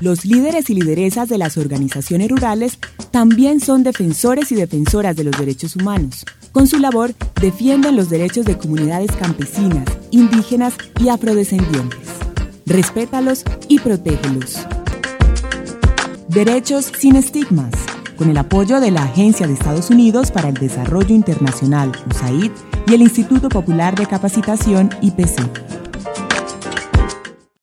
Los líderes y lideresas de las organizaciones rurales también son defensores y defensoras de los derechos humanos. Con su labor, defienden los derechos de comunidades campesinas, indígenas y afrodescendientes. Respétalos y protégelos. Derechos sin estigmas, con el apoyo de la Agencia de Estados Unidos para el Desarrollo Internacional, USAID, y el Instituto Popular de Capacitación, IPC.